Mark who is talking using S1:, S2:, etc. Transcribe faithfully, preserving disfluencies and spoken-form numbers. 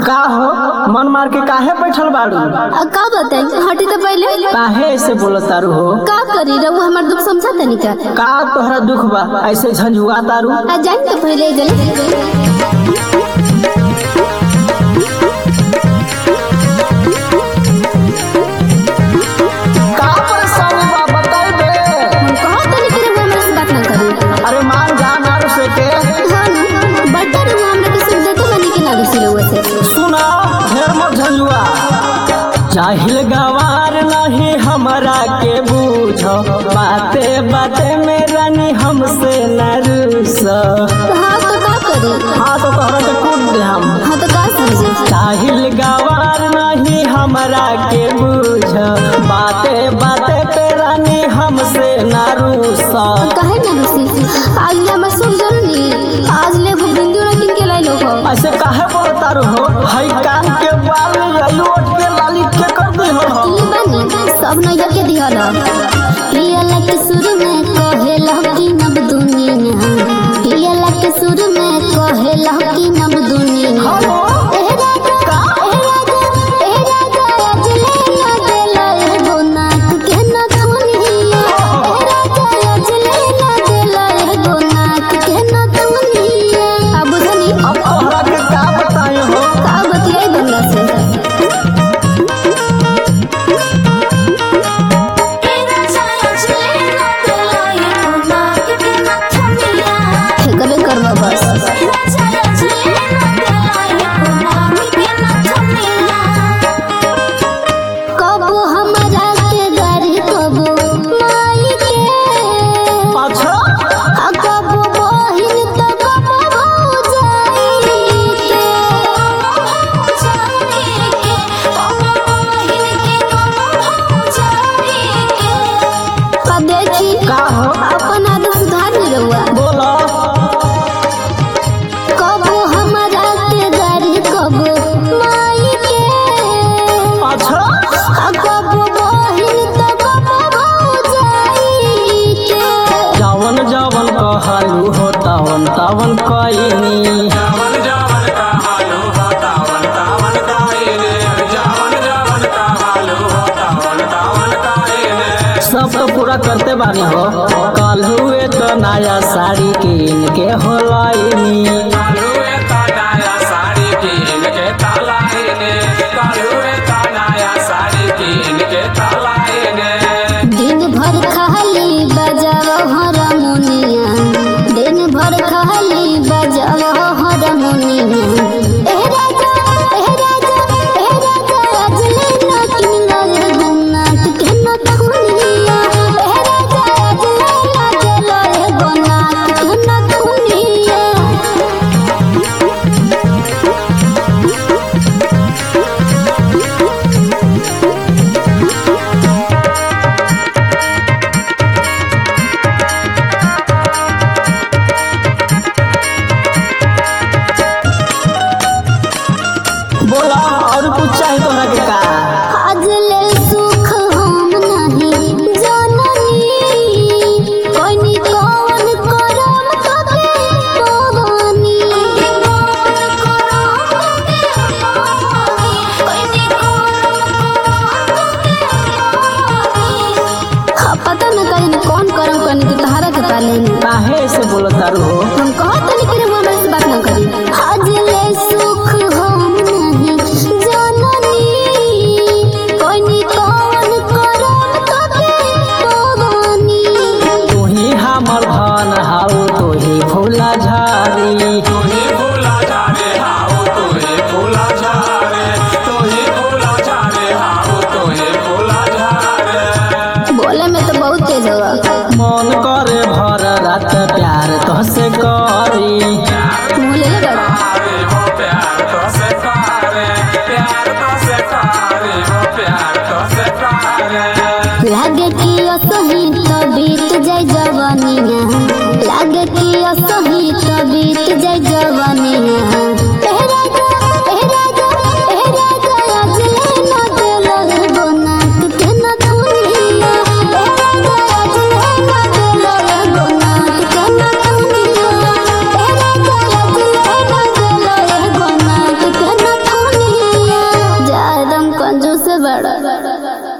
S1: का हो मन मार के काहे बैठल बाड़ू?
S2: का बताई हटी तो पहले
S1: काहे ऐसे बोलत तारू हो?
S2: का करी रहुआ हमार दुख समझा तनी का
S1: का तोहरा दुख बा ऐसे झंझुआ तारू?
S2: आ जान तो पहले जल्दी
S1: जाहिल गवार नहीं हमरा के बूझ बाते बाते में रानी हमसे न रूस।
S2: हाँ तो का करी?
S1: हाँ तो तोहरा के कूट दे हम।
S2: हाँ तो का समझे?
S1: जाहिल गवार नहीं हमरा के बूझ बाते बाते पे रानी हमसे न रूस।
S2: काहे न रूसी? आज ले हम सुन जरूरी आज ले वो बिंदु रखिन के लाई लोग
S1: ऐसे काहे बोलता रहो? हई कान के बाल आलू उठ के लाली के कर दे हो।
S2: ई बनी सब नैया के दिहला पियला के सुर में कहेला कि नब दुनिया पियला के सुर में कहेला कि नब दुनिया ए राजा ए राजा ए राजा आज ले ना देला ए गोनाक के न दुनिया ए राजा आज ले ना देला ए गोनाक के न दुनिया अब धनी
S1: अब तोहरा के का बताए हो?
S2: का बतियाई बनला से हालू हो तावन तावन कईनी
S3: जावन जावन का हालू हो तावन तावन कईनी जावन जावन का हालू हो तावन तावन कईनी
S1: सब तो पूरा करते बानी हो। कल हुए तो नया साड़ी कीन के हो लाईनी
S3: कल हुए तो नया साड़ी कीन के तलाईनी कल हुए तो नया साड़ी कीन के तलाईनी
S2: दिन भर खाली बजाओ हारमोनिया दिन भर खाली बजाओ हारमोनिया ए राजा ए राजा ए राजा आज ले ना किनला ए गोनाक के न दुनिया ए राजा आज ले ना देला ए गोनाक के न दुनिया
S1: बोला और कुछ चाहिए तोहरा के का?
S2: आज ले सुख हम नहीं जाननी कोनी कौन करम तबे भवानी कौन करम तबे भवानी कोनी कौन पता न कहीं कौन करम करने की तहारा के पाले
S1: काहे से बोलत तारू हो?
S2: हम कहत नहीं कि हम से बात न करी आज ले सुख हम नहीं जाननी बड़ा।